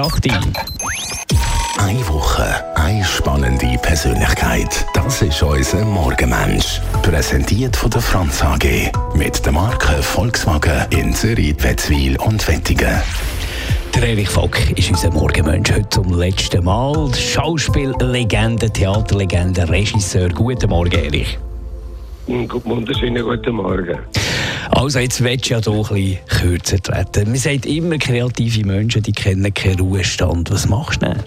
8 Uhr. Eine Woche, eine spannende Persönlichkeit. Das ist unser Morgenmensch. Präsentiert von der Franz AG. Mit der Marke Volkswagen in Zürich, Wetzwil und Wettingen. Der Erich Vock ist unser Morgenmensch heute zum letzten Mal. Schauspiellegende, Theaterlegende, Regisseur. Guten Morgen, Erich. Wunderschönen guten Morgen. Also jetzt willst du ja doch ein bisschen kürzer treten. Man sagt immer, kreative Menschen, die kennen keinen Ruhestand. Was machst du denn?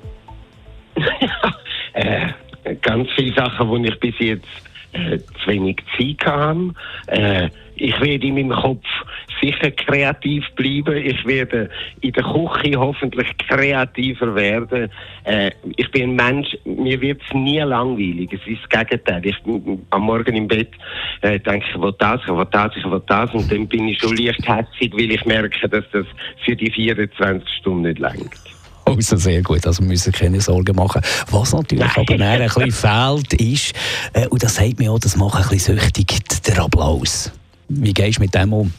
Ganz viele Sachen, die ich bis jetzt zu wenig Zeit habe. Ich werde in meinem Kopf sicher kreativ bleiben. Ich werde in der Küche hoffentlich kreativer werden. Ich bin ein Mensch, mir wird es nie langweilig. Es ist das Gegenteil. Ich am Morgen im Bett denke, ich will das. Und dann bin ich schon leicht hässig, weil ich merke, dass das für die 24 Stunden nicht reicht. Also sehr gut, also wir müssen keine Sorgen machen. Was natürlich aber ein bisschen fehlt, ist, und das sagt mir auch, das macht ein bisschen süchtig, der Applaus. Wie gehst du mit dem um?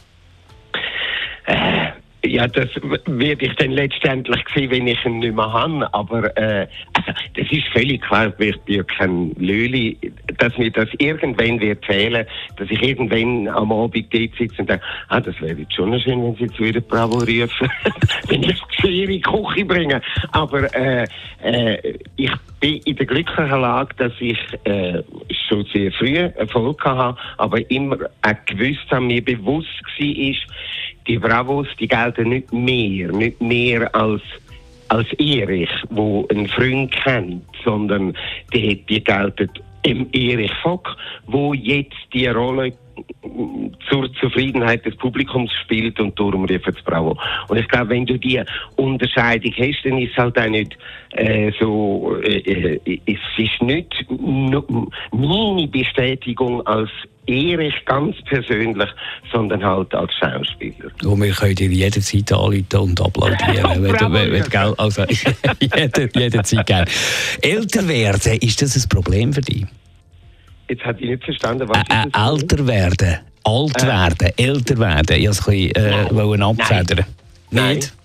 Ja, das werde ich dann letztendlich sehen, wenn ich ihn nicht mehr habe. Aber also, das ist völlig klar, ich bin ja kein Löli, dass mir das irgendwann wird fehlen, dass ich irgendwann am Abend dort sitze und denke, das wäre jetzt schon schön, wenn sie jetzt wieder Bravo rufen, wenn ich es in die Küche bringe. Aber ich bin in der glücklichen Lage, dass ich schon sehr früh Erfolg hatte, aber immer auch gewusst habe, mir bewusst war, die Bravos, die gelten nicht mehr als Erich, wo einen Freund kennt, sondern die gelten im Erich Vock, wo jetzt die Rolle zur Zufriedenheit des Publikums spielt und darum ruft es Bravo. Und ich glaube, wenn du die Unterscheidung hast, dann ist es halt auch nicht so, es ist nicht meine Bestätigung als Erich ganz persönlich, sondern halt als Schauspieler. Und wir können dir jederzeit anrufen und applaudieren. wenn also jederzeit gerne. Älter werden, ist das ein Problem für dich? Jetzt habe ich nicht verstanden, was ist das? Älter werden, alt werden, älter werden. Ich wollte es ein bisschen abfedern. Nicht?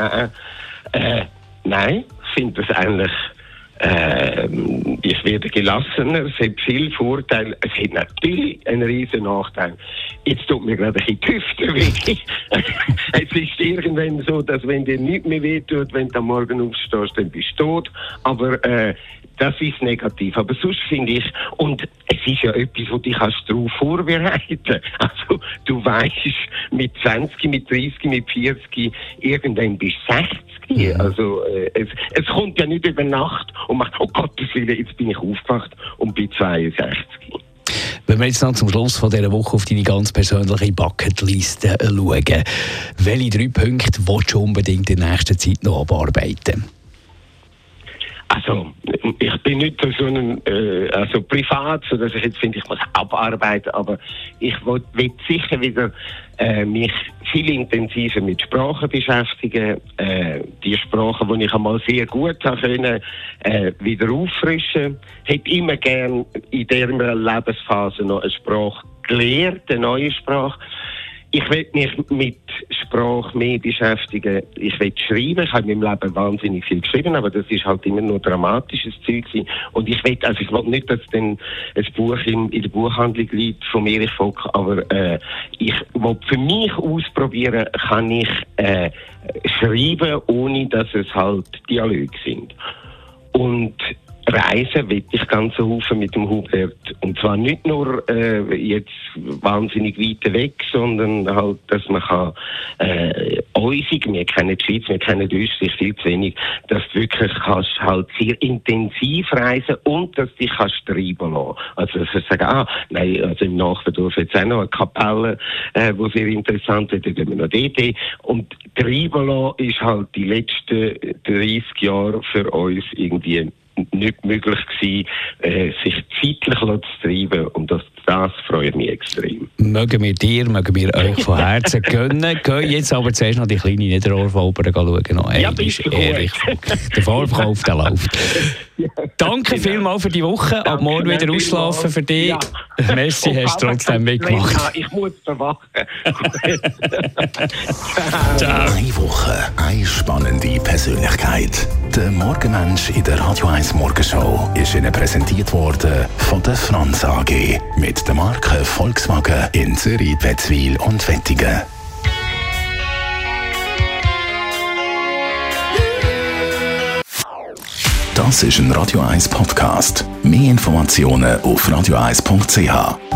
Nein, ich finde das eigentlich... ich werde gelassener, es hat viele Vorteile, es hat natürlich einen riesen Nachteil. Jetzt tut mir gerade ein bisschen die Hüfte weh. Es ist irgendwann so, dass wenn dir nichts mehr wehtut, wenn du am Morgen aufstehst, dann bist du tot. Aber das ist negativ. Aber sonst finde ich, und es ist ja etwas, wo dich darauf vorbereiten kannst. Also du weißt, mit 20, mit 30, mit 40, irgendwann bist du 60. Also es kommt ja nicht über Nacht und macht, oh Gottes Willen, jetzt bin ich aufgewacht und bin 62. Wenn wir jetzt noch zum Schluss von dieser Woche auf deine ganz persönliche Bucketliste schauen, welche 3 Punkte willst du unbedingt in der nächsten Zeit noch abarbeiten? Also, ich bin nicht so ein, also privat, so dass ich jetzt finde, ich muss abarbeiten, aber ich will sicher wieder mich viel intensiver mit Sprachen beschäftigen, die Sprachen, die ich einmal sehr gut können, wieder auffrischen. Ich hätte immer gern in dieser Lebensphase noch eine Sprache gelernt, eine neue Sprache. Ich will mich mit Sprache mehr beschäftigen. Ich will schreiben. Ich habe in meinem Leben wahnsinnig viel geschrieben, aber das ist halt immer nur dramatisches Zeug gewesen. Und ich will nicht, dass dann ein Buch in der Buchhandlung liegt von Erich Vock, aber ich will für mich ausprobieren, kann ich schreiben, ohne dass es halt Dialoge sind. Und Reisen will ich ganz Haufen mit dem Hubert. Und zwar nicht nur jetzt wahnsinnig weit weg, sondern halt, dass man kann wir kennen die Schweiz, wir kennen Österreich viel zu wenig, dass du wirklich kannst halt sehr intensiv reisen und dass du dich kannst treiben lassen. Also dass du sagst, also im Nachbardorf jetzt auch noch eine Kapelle, wo sehr interessant ist, da gehen wir noch dort. Und treiben lassen ist halt die letzten 30 Jahre für uns irgendwie nicht möglich gewesen, sich zeitlich zu treiben. Und das freut mich extrem. Mögen wir euch von Herzen gönnen. Gehen jetzt aber zuerst noch die kleine Niederorf-Oper schauen. Ja, bist du der Vorverkauf, der läuft. Ja, danke vielmals für die Woche. Ab morgen wieder ausschlafen für dich. Ja. Messi, hast du trotzdem mitgemacht. Ich muss verwachen. Ciao. Eine Woche, eine spannende Persönlichkeit. Der Morgenmensch in der Radio 1 Morgenshow ist Ihnen präsentiert worden von der Franz AG mit der Marke Volkswagen in Zürich, Wetzwil und Wettingen. Das ist ein Radio 1 Podcast. Mehr Informationen auf radio1.ch.